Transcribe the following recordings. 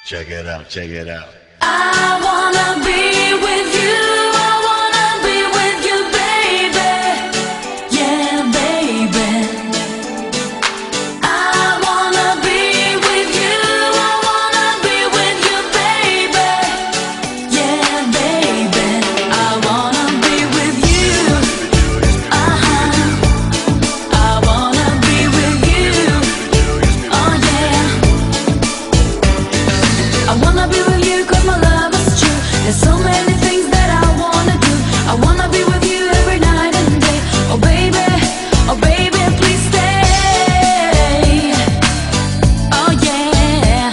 Check it out, check it out. I wanna be with you. I wanna be with you, baby. Yeah, baby. I wanna be with you. I wanna be with you, baby. Yeah, baby. I wanna be with you. I wanna be with you. Oh yeah. I wanna be with you 'cause my love is true. There's so many things that I wanna do. I wanna be with you every night and day. Oh baby, please stay. Oh yeah.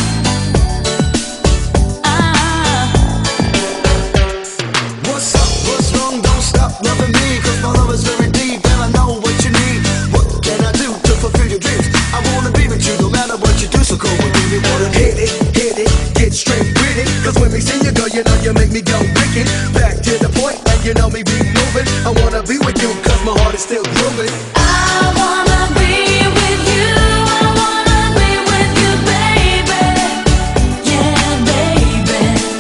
What's up, what's wrong, don't stop loving me, 'cause my love is very deep and I know what you need. What can I do to fulfill your dreams? I wanna be with you no matter what you do, so come on baby, wanna hit it, get straight with it. 'Cause when we see you go, you know you make me go wicked. Back to the point, and you know me be moving. I wanna be with you 'cause my heart is still grooving. I wanna be with you. I wanna be with you, baby. Yeah, baby.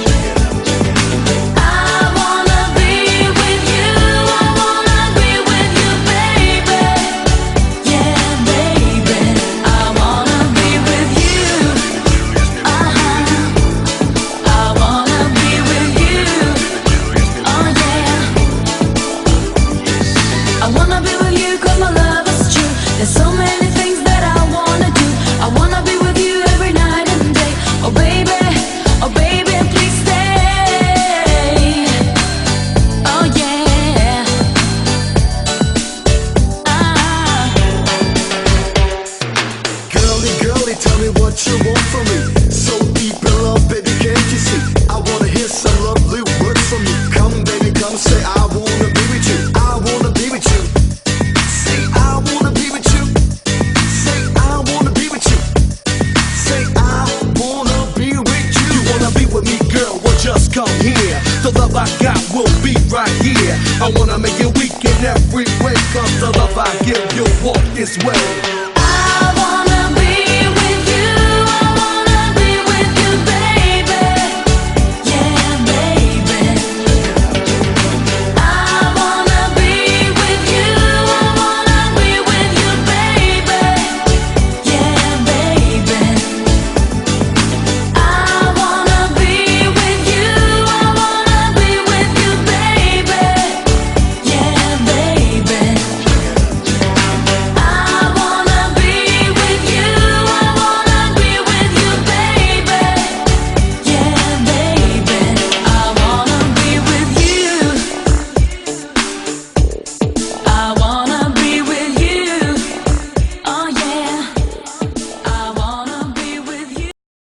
I wanna be with you. I wanna be with you, baby. Yeah, baby. I wanna be with you. I wanna be with you. Oh yeah. I wanna be with you 'cause my love is true. There's so many things that I wanna do. I wanna be with you every night and day. Oh baby, please stay. Oh yeah. Girly, tell me what you want from me. So deep in love, baby, can't you see? I wanna hear some lovely words from you. Come, baby, come, say I wanna be with you. I wanna be with you. Say I wanna be with you. Say I wanna be with you. Say I wanna be with you. You wanna be with me, girl? Well, just come here. The love I got will be right here. I wanna make it weak in every way, 'cause the love I give you'll walk this way.